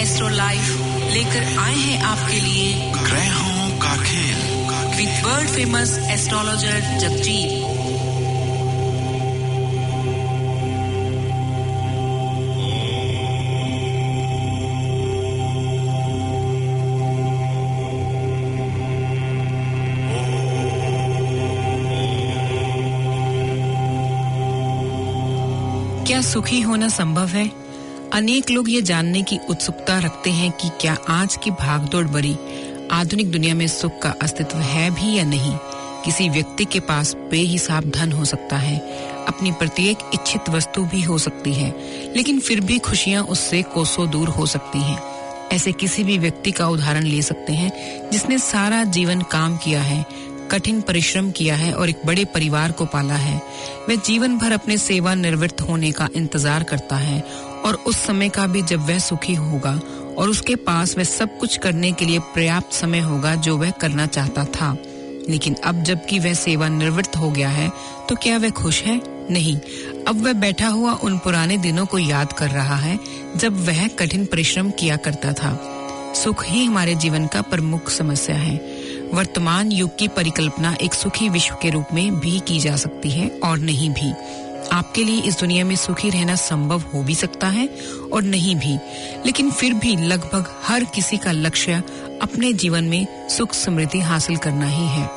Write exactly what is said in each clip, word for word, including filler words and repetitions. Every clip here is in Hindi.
एस्ट्रो लाइफ लेकर आए हैं आपके लिए ग्रहों का खेल with world famous astrologer Jagjit. क्या सुखी होना संभव है? अनेक लोग ये जानने की उत्सुकता रखते हैं कि क्या आज की भागदौड़ भरी आधुनिक दुनिया में सुख का अस्तित्व है भी या नहीं। किसी व्यक्ति के पास बेहिसाब धन हो सकता है, अपनी प्रत्येक इच्छित वस्तु भी हो सकती है, लेकिन फिर भी खुशियां उससे कोसों दूर हो सकती हैं। ऐसे किसी भी व्यक्ति का उदाहरण ले सकते हैं जिसने सारा जीवन काम किया है, कठिन परिश्रम किया है और एक बड़े परिवार को पाला है। वह जीवन भर अपने सेवानिवृत्त होने का इंतजार करता है और उस समय का भी जब वह सुखी होगा और उसके पास वह सब कुछ करने के लिए पर्याप्त समय होगा जो वह करना चाहता था। लेकिन अब जबकि वह सेवानिवृत्त हो गया है तो क्या वह खुश है? नहीं। अब वह बैठा हुआ उन पुराने दिनों को याद कर रहा है जब वह कठिन परिश्रम किया करता था। सुख ही हमारे जीवन का प्रमुख समस्या है। वर्तमान युग की परिकल्पना एक सुखी विश्व के रूप में भी की जा सकती है और नहीं भी। आपके लिए इस दुनिया में सुखी रहना संभव हो भी सकता है और नहीं भी, लेकिन फिर भी लगभग हर किसी का लक्ष्य अपने जीवन में सुख समृद्धि हासिल करना ही है।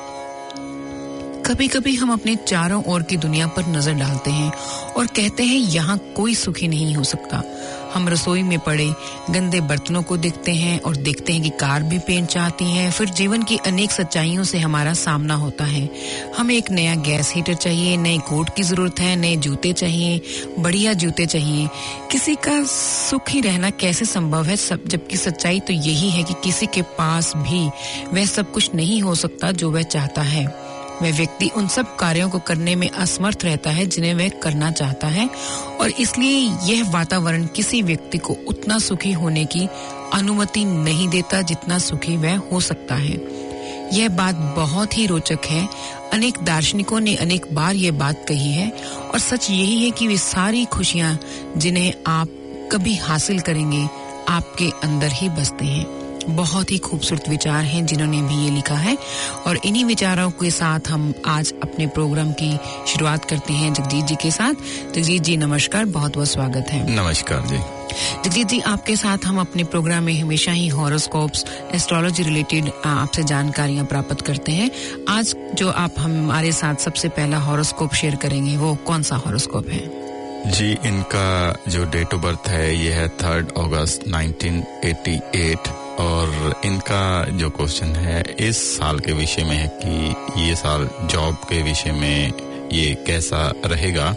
कभी-कभी हम अपने चारों ओर की दुनिया पर नजर डालते हैं और कहते हैं यहाँ कोई सुखी नहीं हो सकता। हम रसोई में पड़े गंदे बर्तनों को देखते हैं और देखते हैं कि कार भी पेंट चाहती है। फिर जीवन की अनेक सच्चाइयों से हमारा सामना होता है। हमें एक नया गैस हीटर चाहिए, नए कोट की जरूरत है, नए जूते चाहिए, बढ़िया जूते चाहिए। किसी का सुखी रहना कैसे संभव है? सब जबकि सच्चाई तो यही है कि किसी के पास भी वह सब कुछ नहीं हो सकता जो वह चाहता है। वह व्यक्ति उन सब कार्यों को करने में असमर्थ रहता है जिन्हें वह करना चाहता है और इसलिए यह वातावरण किसी व्यक्ति को उतना सुखी होने की अनुमति नहीं देता जितना सुखी वह हो सकता है। यह बात बहुत ही रोचक है। अनेक दार्शनिकों ने अनेक बार यह बात कही है और सच यही है कि वे सारी खुशियां जिन्हें आप कभी हासिल करेंगे आपके अंदर ही बसते हैं। बहुत ही खूबसूरत विचार हैं जिन्होंने भी ये लिखा है और इन्हीं विचारों के साथ हम आज अपने प्रोग्राम की शुरुआत करते हैं जगजीत जी के साथ। जगजीत जी नमस्कार, बहुत बहुत स्वागत है। नमस्कार जी। जगजीत जी, आपके साथ हम अपने प्रोग्राम में हमेशा ही हॉरोस्कोप्स, एस्ट्रोलॉजी रिलेटेड आपसे जानकारियां प्राप्त करते हैं। आज जो आप हमारे साथ सबसे पहला हॉरोस्कोप शेयर करेंगे वो कौन सा हॉरोस्कोप है? जी, इनका जो डेट ऑफ बर्थ है ये है third August nineteen eighty eight और इनका जो क्वेश्चन है इस साल के विषय में है कि ये साल जॉब के विषय में ये कैसा रहेगा।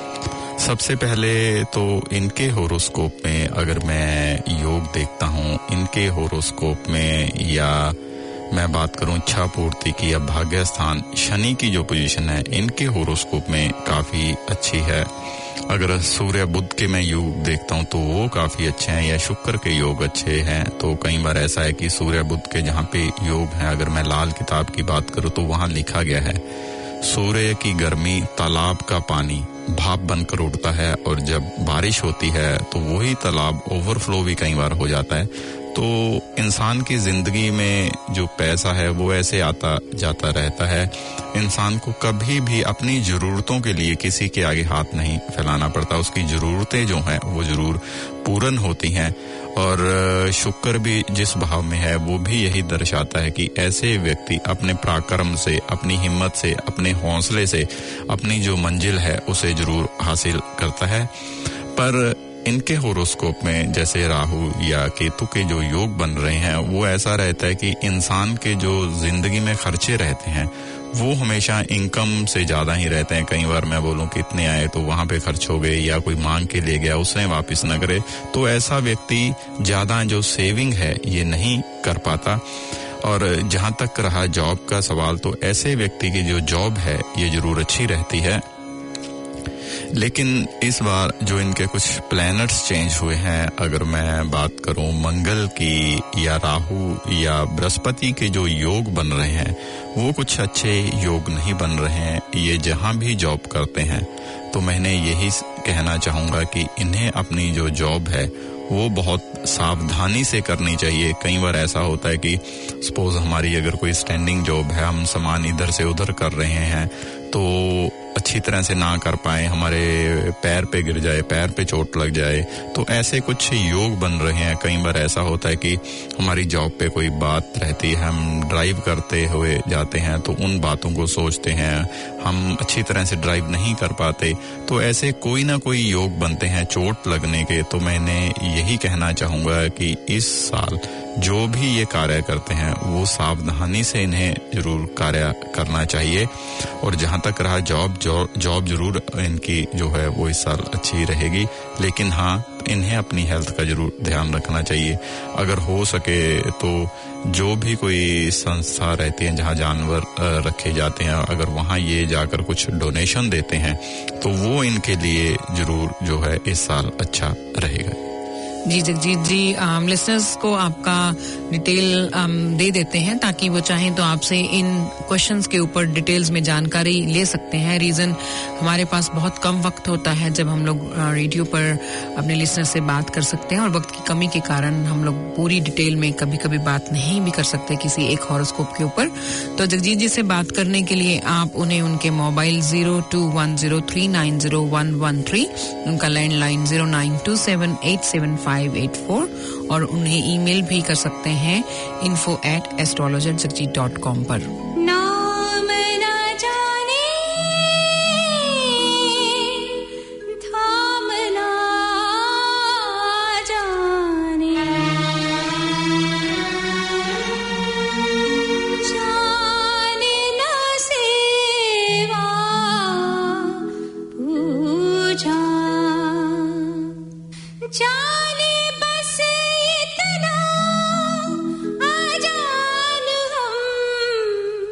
सबसे पहले तो इनके होरोस्कोप में अगर मैं योग देखता हूँ, इनके होरोस्कोप में या मैं बात करूं इच्छा पूर्ति की या भाग्य स्थान शनि की जो पोजीशन है इनके होरोस्कोप में काफी अच्छी है। अगर सूर्य बुध के मैं योग देखता हूं तो वो काफी अच्छे हैं या शुक्र के योग अच्छे हैं। तो कई बार ऐसा है कि सूर्य बुध के जहां पे योग है, अगर मैं लाल किताब की बात करूं तो वहां लिखा गया है सूर्य की गर्मी तालाब का पानी भाप बनकर उड़ता है और जब बारिश होती है तो वही तालाब ओवरफ्लो भी कई बार हो जाता है। तो इंसान की जिंदगी में जो पैसा है वो ऐसे आता जाता रहता है। इंसान को कभी भी अपनी जरूरतों के लिए किसी के आगे हाथ नहीं फैलाना पड़ता। उसकी जरूरतें जो हैं वो जरूर पूर्ण होती हैं और शुक्र भी जिस भाव में है वो भी यही दर्शाता है कि ऐसे व्यक्ति अपने पराक्रम से, अपनी हिम्मत से, अपने हौसले से अपनी जो मंजिल है उसे जरूर हासिल करता है। पर इनके होरोस्कोप में जैसे राहु या केतु के जो योग बन रहे हैं वो ऐसा रहता है कि इंसान के जो जिंदगी में खर्चे रहते हैं वो हमेशा इनकम से ज्यादा ही रहते हैं। कई बार मैं बोलूं कि इतने आए तो वहां पे खर्च हो गए या कोई मांग के ले गया उसने वापस न करे, तो ऐसा व्यक्ति ज्यादा जो सेविंग है ये नहीं कर पाता। और जहां तक रहा जॉब का सवाल तो ऐसे व्यक्ति की जो जॉब है ये जरूर अच्छी रहती है। लेकिन इस बार जो इनके कुछ प्लैनेट्स चेंज हुए हैं, अगर मैं बात करूं मंगल की या राहु या बृहस्पति के जो योग बन रहे हैं वो कुछ अच्छे योग नहीं बन रहे हैं। ये जहां भी जॉब करते हैं तो मैंने यही कहना चाहूंगा कि इन्हें अपनी जो जॉब है वो बहुत सावधानी से करनी चाहिए। कई बार ऐसा होता है कि सपोज हमारी अगर कोई स्टैंडिंग जॉब है, हम सामान इधर से उधर कर रहे हैं तो अच्छी तरह से ना कर पाए, हमारे पैर पे गिर जाए, पैर पे चोट लग जाए, तो ऐसे कुछ योग बन रहे हैं। कई बार ऐसा होता है कि हमारी जॉब पे कोई बात रहती है, हम ड्राइव करते हुए जाते हैं तो उन बातों को सोचते हैं, हम अच्छी तरह से ड्राइव नहीं कर पाते, तो ऐसे कोई ना कोई योग बनते हैं चोट लगने के। तो मैंने यही कहना चाहूंगा कि इस साल जो भी ये कार्य करते हैं वो सावधानी से इन्हें जरूर कार्य करना चाहिए। और जहां तक रहा जॉब जॉब जरूर इनकी जो है वो इस साल अच्छी रहेगी, लेकिन हाँ इन्हें अपनी हेल्थ का जरूर ध्यान रखना चाहिए। अगर हो सके तो जो भी कोई संस्था रहती है जहां जानवर रखे जाते हैं, अगर वहां ये जाकर कुछ डोनेशन देते हैं तो वो इनके लिए जरूर जो है इस साल अच्छा रहेगा। जी जगजीत जी, लिसनर्स को आपका डिटेल दे देते हैं ताकि वो चाहें तो आपसे इन क्वेश्चंस के ऊपर डिटेल्स में जानकारी ले सकते हैं। रीजन हमारे पास बहुत कम वक्त होता है जब हम लोग रेडियो पर अपने लिसनर से बात कर सकते हैं, और वक्त की कमी के कारण हम लोग पूरी डिटेल में कभी कभी बात नहीं भी कर सकते किसी एक हॉरोस्कोप के ऊपर। तो जगजीत जी से बात करने के लिए आप उन्हें उनके mobile zero two one zero three nine zero one one three, उनका landline zero nine two seven eight seven five eight four, और उन्हें ईमेल भी कर सकते हैं info at astrologer jagjeet dot com पर। नाम न जाने धाम न जाने, जाने न सेवा पूजा, जाने बस इतना अजान हम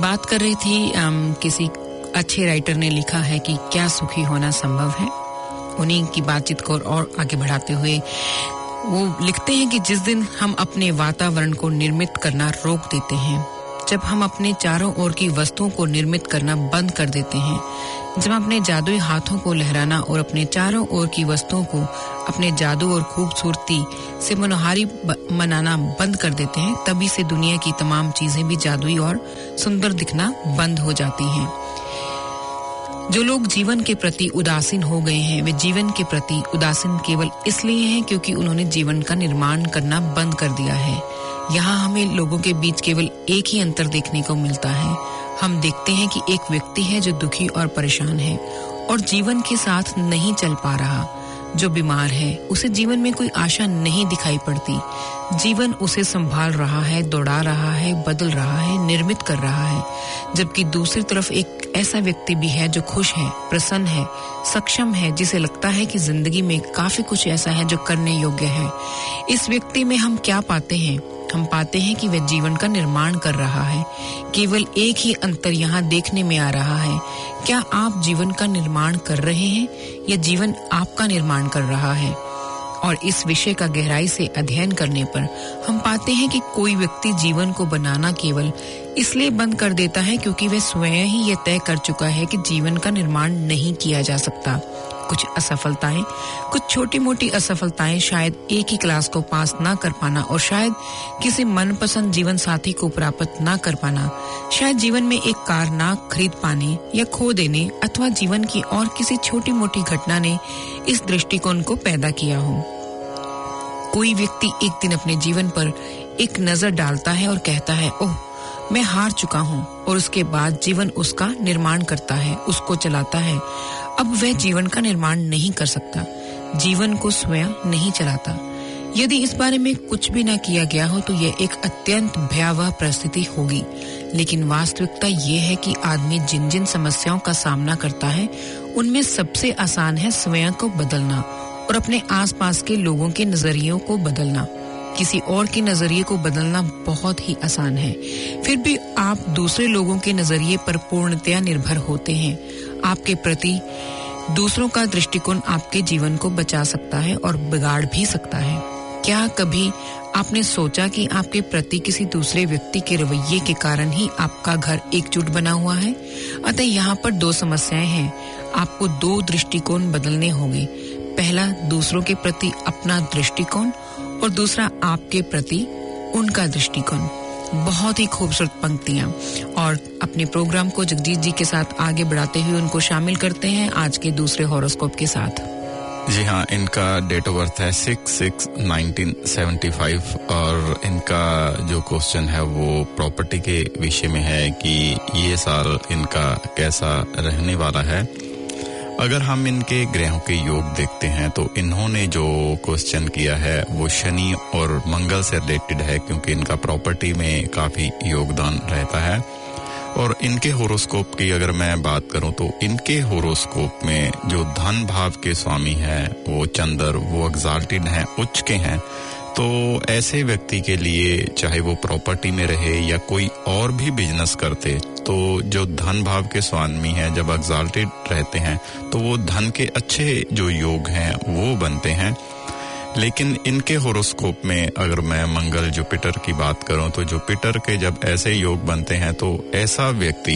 बात कर रही थी um, किसी अच्छे राइटर ने लिखा है कि क्या सुखी होना संभव है। उन्हीं की बातचीत को और आगे बढ़ाते हुए वो लिखते हैं कि जिस दिन हम अपने वातावरण को निर्मित करना रोक देते हैं, जब हम अपने चारों ओर की वस्तुओं को निर्मित करना बंद कर देते हैं, जब हम अपने जादुई हाथों को लहराना और अपने चारों ओर की वस्तुओं को अपने जादू और खूबसूरती से मनोहारी मनाना बंद कर देते हैं, तभी से दुनिया की तमाम चीजें भी जादुई और सुंदर दिखना बंद हो जाती हैं। जो लोग जीवन के प्रति उदासीन हो गए हैं, वे जीवन के प्रति उदासीन केवल इसलिए हैं क्योंकि उन्होंने जीवन का निर्माण करना बंद कर दिया है। यहाँ हमें लोगों के बीच केवल एक ही अंतर देखने को मिलता है। हम देखते हैं कि एक व्यक्ति है जो दुखी और परेशान है और जीवन के साथ नहीं चल पा रहा। जो बीमार है, उसे जीवन में कोई आशा नहीं दिखाई पड़ती। जीवन उसे संभाल रहा है, दौड़ा रहा है, बदल रहा है, निर्मित कर रहा है। जबकि दूसरी तरफ एक ऐसा व्यक्ति भी है जो खुश है, प्रसन्न है, सक्षम है, जिसे लगता है कि जिंदगी में काफी कुछ ऐसा है जो करने योग्य है। इस व्यक्ति में हम क्या पाते हैं? हम पाते हैं कि वह जीवन का निर्माण कर रहा है। केवल एक ही अंतर यहाँ देखने में आ रहा है। क्या आप जीवन का निर्माण कर रहे हैं या जीवन आपका निर्माण कर रहा है? और इस विषय का गहराई से अध्ययन करने पर हम पाते हैं कि कोई व्यक्ति जीवन को बनाना केवल इसलिए बंद कर देता है क्योंकि वह स्वयं ही यह तय कर चुका है कि जीवन का निर्माण नहीं किया जा सकता। कुछ असफलताएं, कुछ छोटी-मोटी असफलताएं, शायद एक ही क्लास को पास ना कर पाना और शायद किसी मनपसंद जीवन साथी को प्राप्त ना कर पाना, शायद जीवन में एक कार ना खरीद पाने या खो देने, अथवा जीवन की और किसी छोटी-मोटी घटना ने इस दृष्टिकोण को पैदा किया हो। कोई व्यक्ति एक दिन अपने जीवन पर एक नजर डालता है और कहता है, ओह, मैं हार चुका हूँ, और उसके बाद जीवन उसका निर्माण करता है, उसको चलाता है। अब वह जीवन का निर्माण नहीं कर सकता, जीवन को स्वयं नहीं चलाता। यदि इस बारे में कुछ भी न किया गया हो तो यह एक अत्यंत भयावह परिस्थिति होगी। लेकिन वास्तविकता यह है कि आदमी जिन जिन समस्याओं का सामना करता है, उनमें सबसे आसान है स्वयं को बदलना और अपने आसपास के लोगों के नजरियों को बदलना। किसी और के नजरिए को बदलना बहुत ही आसान है। फिर भी आप दूसरे लोगों के नजरिए पर पूर्णतया निर्भर होते हैं। आपके प्रति दूसरों का दृष्टिकोण आपके जीवन को बचा सकता है और बिगाड़ भी सकता है। क्या कभी आपने सोचा कि आपके प्रति किसी दूसरे व्यक्ति के रवैये के कारण ही आपका घर एकजुट बना हुआ है? अतः यहाँ पर दो समस्याएं हैं। आपको दो दृष्टिकोण बदलने होंगे। पहला, दूसरों के प्रति अपना दृष्टिकोण, और दूसरा, आपके प्रति उनका दृष्टिकोण। बहुत ही खूबसूरत पंक्तियां। और अपने प्रोग्राम को जगजीत जी के साथ आगे बढ़ाते हुए उनको शामिल करते हैं आज के दूसरे हॉरोस्कोप के साथ। जी हाँ, इनका डेट ऑफ बर्थ है six six nineteen seventy five और इनका जो क्वेश्चन है वो प्रॉपर्टी के विषय में है कि ये साल इनका कैसा रहने वाला है। अगर हम इनके ग्रहों के योग देखते हैं तो इन्होंने जो क्वेश्चन किया है वो शनि और मंगल से रिलेटेड है, क्योंकि इनका प्रॉपर्टी में काफी योगदान रहता है। और इनके होरोस्कोप की अगर मैं बात करूं तो इनके होरोस्कोप में जो धन भाव के स्वामी है वो चंद्र, वो एग्जाल्टेड हैं, उच्च के हैं। तो ऐसे व्यक्ति के लिए चाहे वो प्रॉपर्टी में रहे या कोई और भी बिजनेस करते, तो जो धन भाव के स्वामी हैं जब एग्जाल्टेड रहते हैं तो वो धन के अच्छे जो योग हैं वो बनते हैं। लेकिन इनके होरोस्कोप में अगर मैं मंगल जुपिटर की बात करूं तो जुपिटर के जब ऐसे योग बनते हैं तो ऐसा व्यक्ति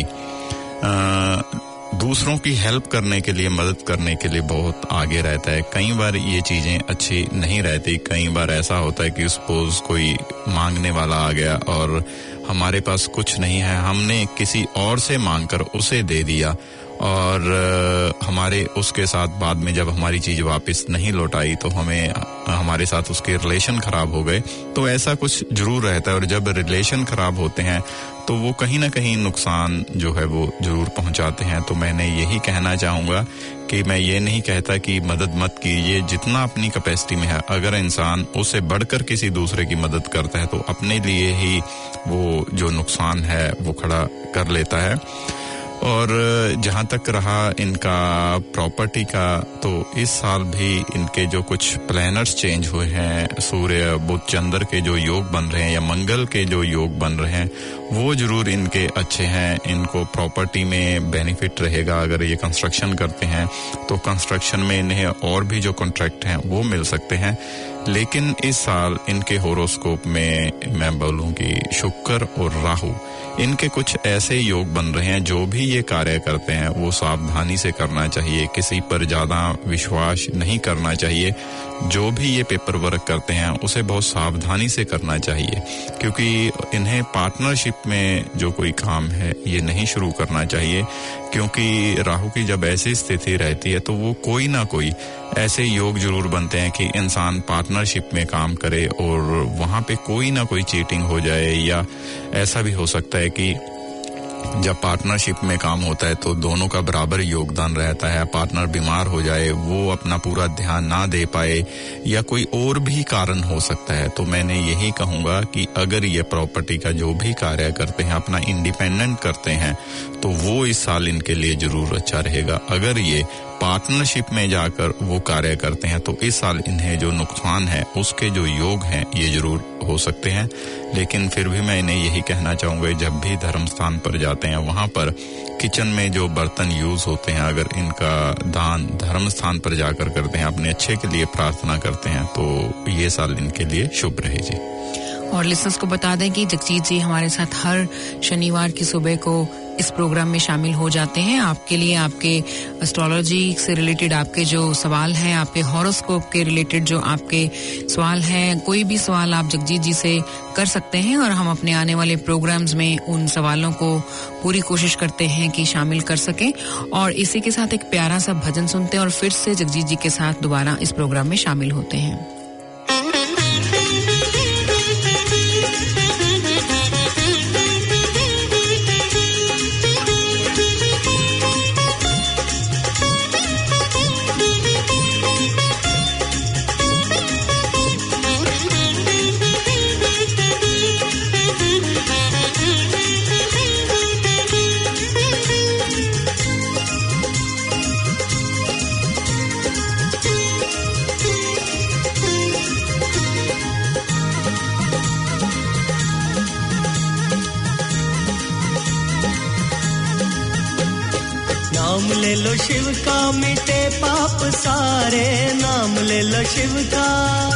आ, दूसरों की हेल्प करने के लिए, मदद करने के लिए बहुत आगे रहता है। कई बार ये चीजें अच्छी नहीं रहती। कई बार ऐसा होता है कि सपोज कोई मांगने वाला आ गया और हमारे पास कुछ नहीं है, हमने किसी और से मांगकर उसे दे दिया और हमारे उसके साथ बाद में जब हमारी चीज वापस नहीं लौटाई तो हमें हमारे साथ उसके रिलेशन खराब हो गए। तो ऐसा कुछ जरूर रहता है और जब रिलेशन खराब होते हैं तो वो कहीं ना कहीं नुकसान जो है वो जरूर पहुंचाते हैं। तो मैंने यही कहना चाहूंगा कि मैं ये नहीं कहता कि मदद मत कीजिए, जितना अपनी कैपेसिटी में है। अगर इंसान उससे बढ़कर किसी दूसरे की मदद करता है तो अपने लिए ही वो जो नुकसान है वो खड़ा कर लेता है। और जहां तक रहा इनका प्रॉपर्टी का, तो इस साल भी इनके जो कुछ प्लैनेट्स चेंज हुए हैं, सूर्य बुध चंद्र के जो योग बन रहे हैं या मंगल के जो योग बन रहे हैं वो जरूर इनके अच्छे हैं, इनको प्रॉपर्टी में बेनिफिट रहेगा। अगर ये कंस्ट्रक्शन करते हैं तो कंस्ट्रक्शन में इन्हें और भी जो कॉन्ट्रैक्ट हैं वो मिल सकते हैं। लेकिन इस साल इनके होरोस्कोप में मैं बोलूं कि शुक्र और राहु, इनके कुछ ऐसे योग बन रहे हैं, जो भी ये कार्य करते हैं वो सावधानी से करना चाहिए, किसी पर ज्यादा विश्वास नहीं करना चाहिए। जो भी ये पेपर वर्क करते हैं उसे बहुत सावधानी से करना चाहिए, क्योंकि इन्हें पार्टनरशिप में जो कोई काम है ये नहीं शुरू करना चाहिए, क्योंकि राहु की जब ऐसी स्थिति रहती है तो वो कोई ना कोई ऐसे योग जरूर बनते हैं कि इंसान पार्टनरशिप में काम करे और वहां पे कोई ना कोई चीटिंग हो जाए, या ऐसा भी हो सकता है कि जब पार्टनरशिप में काम होता है तो दोनों का बराबर योगदान रहता है, पार्टनर बीमार हो जाए, वो अपना पूरा ध्यान ना दे पाए, या कोई और भी कारण हो सकता है। तो मैंने यही कहूंगा कि अगर ये प्रॉपर्टी का जो भी कार्य करते हैं, अपना इंडिपेंडेंट करते हैं, तो वो इस साल इनके लिए जरूर अच्छा रहेगा। अगर ये पार्टनरशिप में जाकर वो कार्य करते हैं तो इस साल इन्हें जो नुकसान है उसके जो योग हैं ये जरूर हो सकते हैं। लेकिन फिर भी मैं इन्हें यही कहना चाहूंगा, जब भी धर्म स्थान पर जाते हैं वहां पर किचन में जो बर्तन यूज होते हैं, अगर इनका दान धर्म स्थान पर जाकर करते हैं, अपने अच्छे के लिए प्रार्थना करते हैं, तो ये साल इनके लिए शुभ रहे जी। और लिसनर्स को बता दें कि जगजीत जी हमारे साथ हर शनिवार की सुबह को इस प्रोग्राम में शामिल हो जाते हैं। आपके लिए आपके एस्ट्रोलॉजी से रिलेटेड आपके जो सवाल हैं, आपके हॉरोस्कोप के रिलेटेड जो आपके सवाल हैं, कोई भी सवाल आप जगजीत जी से कर सकते हैं और हम अपने आने वाले प्रोग्राम्स में उन सवालों को पूरी कोशिश करते हैं कि शामिल कर सकें। और इसी के साथ एक प्यारा सा भजन सुनते हैं और फिर से जगजीत जी के साथ दोबारा इस प्रोग्राम में शामिल होते हैं। नाम ले लो शिव का मिटे पाप सारे, नाम ले लो शिव का,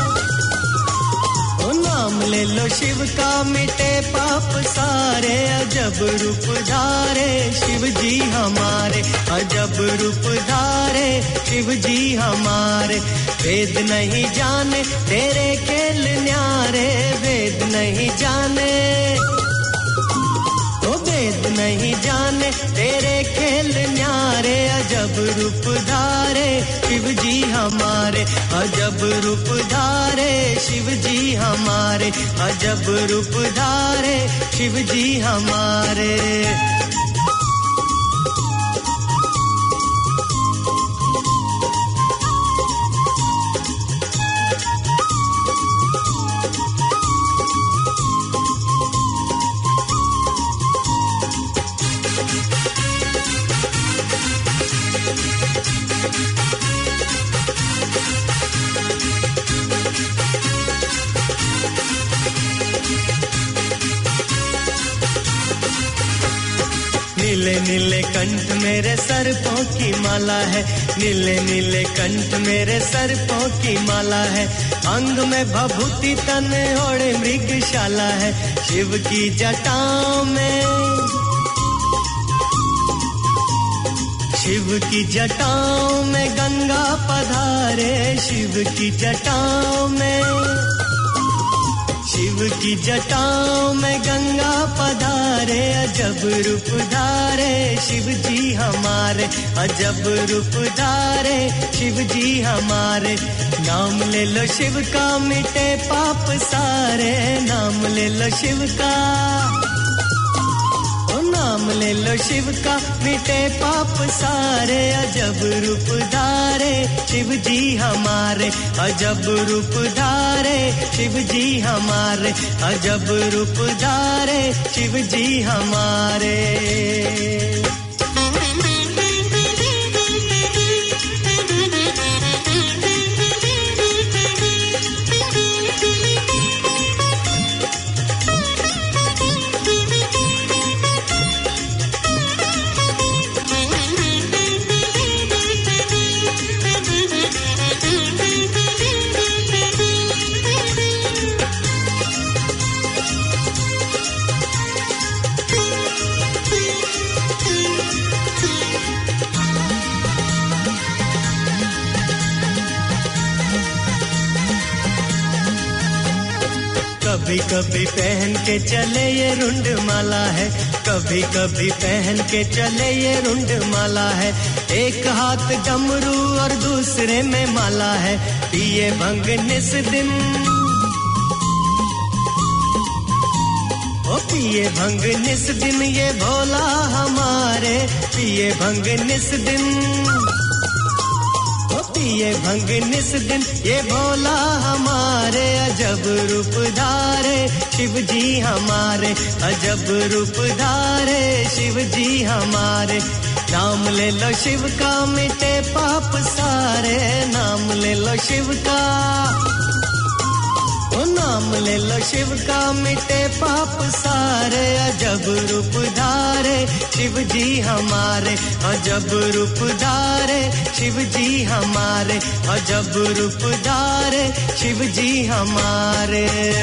ओ नाम ले लो शिव का मिटे पाप सारे। अजब रूप धारे शिव जी हमारे, अजब रूप धारे शिव जी हमारे। वेद नहीं जाने तेरे खेल न्यारे, वेद नहीं जाने, वेद नहीं जाने तेरे खेल न्यारे। अजब रूप धारे शिव जी हमारे, अजब रूप धारे शिव जी हमारे, अजब रूप धारे शिव जी हमारे। नीले नीले कंठ मेरे सर्पों की माला है, नीले नीले कंठ मेरे सर्पों की माला है। अंग में भभूति तन ओढ़े मृगशाला है, शिव की जटाओं में, शिव की जटाओं में गंगा पधारे, शिव की जटाओं में, शिव की जटाओं में गंगा पधारे। अजब रूप धारे शिव जी हमारे, अजब रूप धारे शिव जी हमारे। नाम ले लो शिव का मिटे पाप सारे, नाम ले लो शिव का, ओ नाम ले लो शिव का मिटे पाप सारे। अजब रूप धारे शिव जी हमारे, अजब रूप धारे शिव जी हमारे, अजब रूप धारे शिव जी हमारे। कभी कभी पहन के चले ये रुंड माला है, कभी कभी पहन के चले ये रुंड माला है। एक हाथ डमरू और दूसरे में माला है, पिए भंग निस दिन, ओ पिए भंग निस दिन ये भोला हमारे, पिए भंग निस दिन, ओ पिए भंग निस दिन ये भोला हमारे। अजब रूप धारे शिव जी हमारे, अजब रूप धारे शिव जी हमारे। नाम ले लो शिव का मिटे पाप सारे, नाम ले लो शिव का, ओ नाम ले लो शिव का मिटे पाप सारे। अजब रूप धारे शिव जी हमारे, अजब रूप धारे शिव जी हमारे, अजब रूप धारे शिव जी हमारे।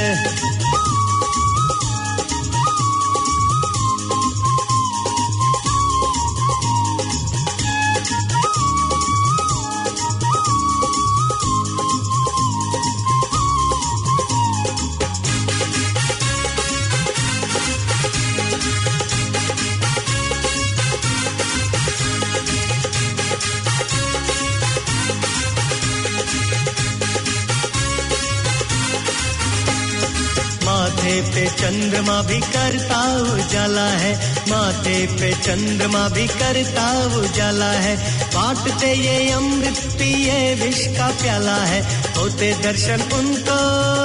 माथे पे चंद्रमा भी करता उजाला है, माथे पे चंद्रमा भी करता उजाला है। बांटते ये अमृत पिए विष का प्याला है, होते दर्शन उनको,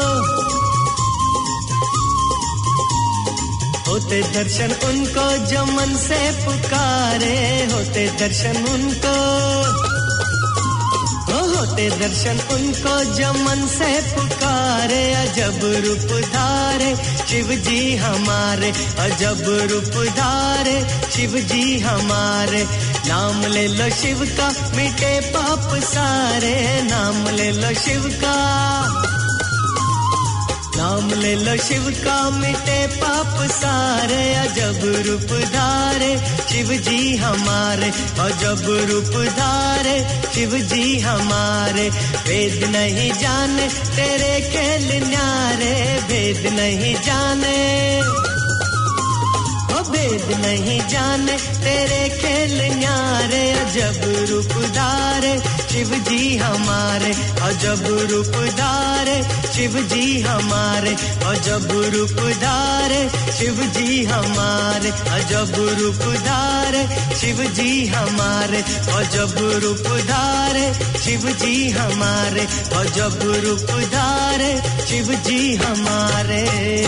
होते दर्शन उनको जो मन से पुकारे, होते दर्शन उनको, होते दर्शन उनको जो मन से पुकारे। अजब रूप धारे शिव जी हमारे, अजब रूप धारे शिव जी हमारे। नाम ले लो शिव का मिटे पाप सारे, नाम ले लो शिव का, नाम ले लो शिव का मिटे पाप सारे। अजब रूप धारे शिव जी हमारे, अजब रूप धारे शिव जी हमारे। वेद नहीं जाने तेरे खेल न्यारे, वेद नहीं जाने, ओ वेद नहीं जाने तेरे खेल न्यारे। अजब रूप धारे शिव जी हमारे, अजब रूप धारे शिव जी हमारे, अजब रूप धारे शिव जी हमारे, अजब रूप धारे शिव जी हमारे, अजब रूप धारे शिव जी हमारे, अजब रूप धारे शिव जी हमारे।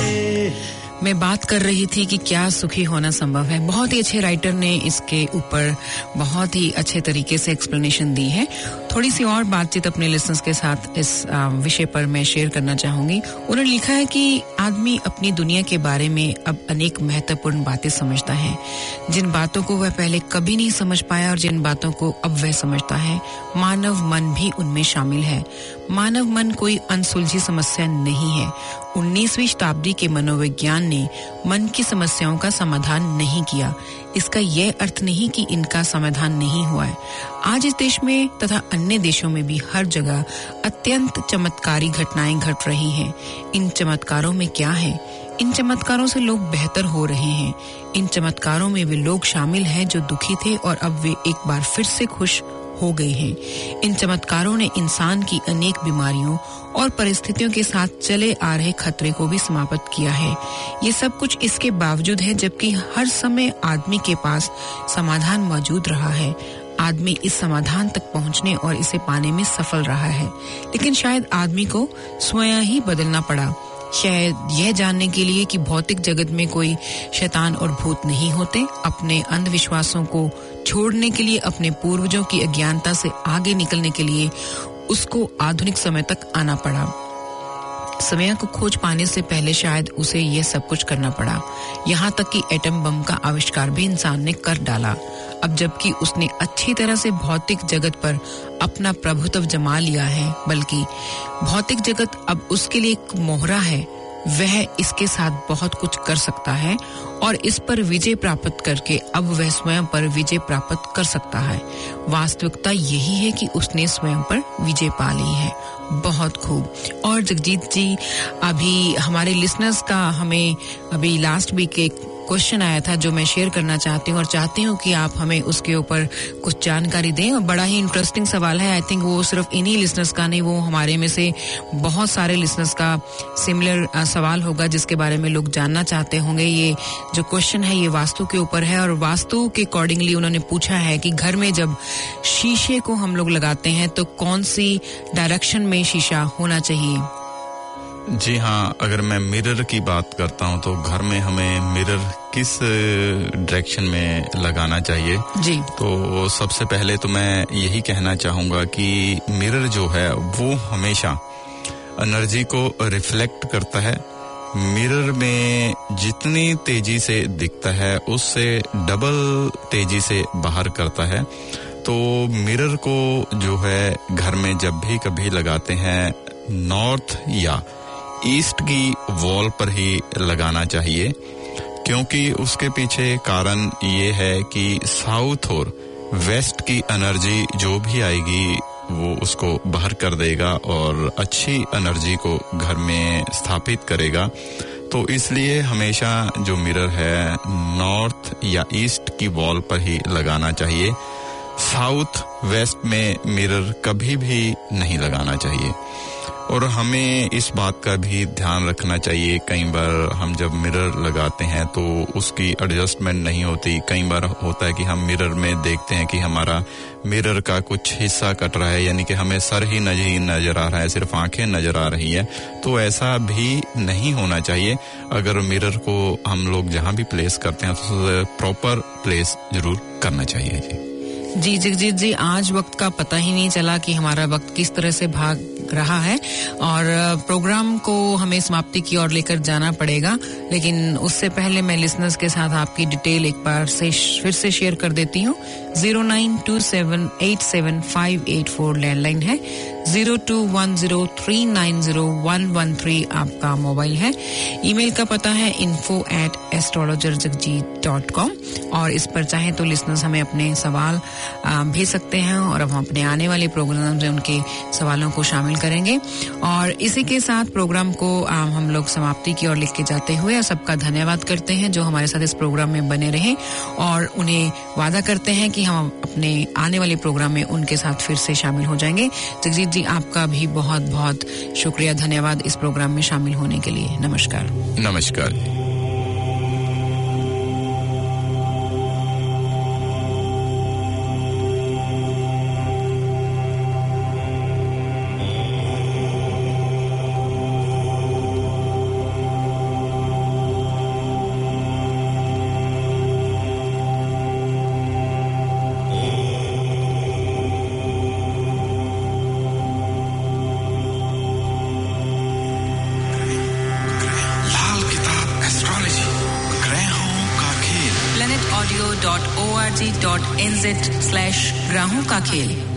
मैं बात कर रही थी कि क्या सुखी होना संभव है। बहुत ही अच्छे राइटर ने इसके ऊपर बहुत ही अच्छे तरीके से एक्सप्लेनेशन दी है। थोड़ी सी और बातचीत अपने लिसनर्स के साथ इस विषय पर मैं शेयर करना चाहूंगी। उन्होंने लिखा है कि आदमी अपनी दुनिया के बारे में अब अनेक महत्वपूर्ण बातें समझता है, जिन बातों को वह पहले कभी नहीं समझ पाया और जिन बातों को अब वह समझता है, मानव मन भी उनमें शामिल है। मानव मन कोई अनसुलझी समस्या नहीं है। उन्नीसवीं शताब्दी के मनोविज्ञान ने मन की समस्याओं का समाधान नहीं किया। इसका यह अर्थ नहीं कि इनका समाधान नहीं हुआ है। आज इस देश में तथा अन्य देशों में भी हर जगह अत्यंत चमत्कारी घटनाएं घट रही हैं। इन चमत्कारों में क्या है? इन चमत्कारों से लोग बेहतर हो रहे हैं। इन चमत्कारों में वे लोग शामिल हैं जो दुखी थे और अब वे एक बार फिर से खुश हो गए हैं। इन चमत्कारों ने इंसान की अनेक बीमारियों और परिस्थितियों के साथ चले आ रहे खतरे को भी समाप्त किया है। ये सब कुछ इसके बावजूद है जबकि हर समय आदमी के पास समाधान मौजूद रहा है। आदमी इस समाधान तक पहुंचने और इसे पाने में सफल रहा है, लेकिन शायद आदमी को स्वयं ही बदलना पड़ा। शायद यह जानने के लिए कि भौतिक जगत में कोई शैतान और भूत नहीं होते, अपने अंधविश्वासों को छोड़ने के लिए, अपने पूर्वजों की अज्ञानता से आगे निकलने के लिए उसको आधुनिक समय तक आना पड़ा। समय को खोज पाने से पहले शायद उसे यह सब कुछ करना पड़ा। यहाँ तक कि एटम बम का आविष्कार भी इंसान ने कर डाला। अब जबकि उसने अच्छी तरह से भौतिक जगत पर अपना प्रभुत्व जमा लिया है, बल्कि भौतिक जगत अब उसके लिए एक मोहरा है। वह इसके साथ बहुत कुछ कर सकता है और इस पर विजय प्राप्त करके अब वह स्वयं पर विजय प्राप्त कर सकता है। वास्तविकता यही है कि उसने स्वयं पर विजय पा ली है। बहुत खूब। और जगजीत जी, अभी हमारे लिसनर्स का हमें अभी लास्ट वीक एक क्वेश्चन आया था जो मैं शेयर करना चाहती हूँ और चाहती हूँ कि आप हमें उसके ऊपर कुछ जानकारी दें। और बड़ा ही इंटरेस्टिंग सवाल है। आई थिंक वो सिर्फ इन्हीं लिसनर्स का नहीं, वो हमारे में से बहुत सारे लिसनर्स का सिमिलर सवाल होगा जिसके बारे में लोग जानना चाहते होंगे। ये जो क्वेश्चन है ये वास्तु के ऊपर है और वास्तु के अकॉर्डिंगली उन्होंने पूछा है कि घर में जब शीशे को हम लोग लगाते हैं तो कौन सी डायरेक्शन में शीशा होना चाहिए? जी हाँ, अगर मैं मिरर की बात करता हूँ तो घर में हमें मिरर किस डायरेक्शन में लगाना चाहिए जी? तो सबसे पहले तो मैं यही कहना चाहूँगा कि मिरर जो है वो हमेशा एनर्जी को रिफ्लेक्ट करता है। मिरर में जितनी तेजी से दिखता है उससे डबल तेजी से बाहर करता है। तो मिरर को जो है घर में जब भी कभी लगाते हैं नॉर्थ या ईस्ट की वॉल पर ही लगाना चाहिए, क्योंकि उसके पीछे कारण ये है कि साउथ और वेस्ट की एनर्जी जो भी आएगी वो उसको बाहर कर देगा और अच्छी एनर्जी को घर में स्थापित करेगा। तो इसलिए हमेशा जो मिरर है नॉर्थ या ईस्ट की वॉल पर ही लगाना चाहिए। साउथ वेस्ट में मिरर कभी भी नहीं लगाना चाहिए। और हमें इस बात का भी ध्यान रखना चाहिए, कई बार हम जब मिरर लगाते हैं तो उसकी एडजस्टमेंट नहीं होती। कई बार होता है कि हम मिरर में देखते हैं कि हमारा मिरर का कुछ हिस्सा कट रहा है, यानी कि हमें सर ही नहीं नजर आ रहा है, सिर्फ आंखें नजर आ रही है। तो ऐसा भी नहीं होना चाहिए। अगर मिरर को हम लोग जहां भी प्लेस करते हैं तो प्रॉपर प्लेस जरूर करना चाहिए। जी जी जगजीत जी, आज वक्त का पता ही नहीं चला कि हमारा वक्त किस तरह से भाग रहा है और प्रोग्राम को हमें समाप्ति की ओर लेकर जाना पड़ेगा। लेकिन उससे पहले मैं लिसनर्स के साथ आपकी डिटेल एक बार से फिर से शेयर कर देती हूँ। Zero nine two seven eight seven five eight four landline है, zero two one zero three nine zero one one three आपका मोबाइल है। ईमेल का पता है info at astrologer Jagjit dot com और इस पर चाहे तो लिसनर्स हमें अपने सवाल भेज सकते हैं और अब हम अपने आने वाले प्रोग्राम में उनके सवालों को शामिल करेंगे। और इसी के साथ प्रोग्राम को हम लोग समाप्ति की ओर लिख के जाते हुए सबका धन्यवाद करते हैं जो हमारे साथ इस प्रोग्राम में बने रहे और उन्हें वादा करते हैं कि हम अपने आने वाले प्रोग्राम में उनके साथ फिर से शामिल हो जाएंगे। जगजीत जी, आपका भी बहुत बहुत शुक्रिया, धन्यवाद इस प्रोग्राम में शामिल होने के लिए। नमस्कार। नमस्कार। Planet audio dot O R G dot N Z slash ग्राहों का खेल।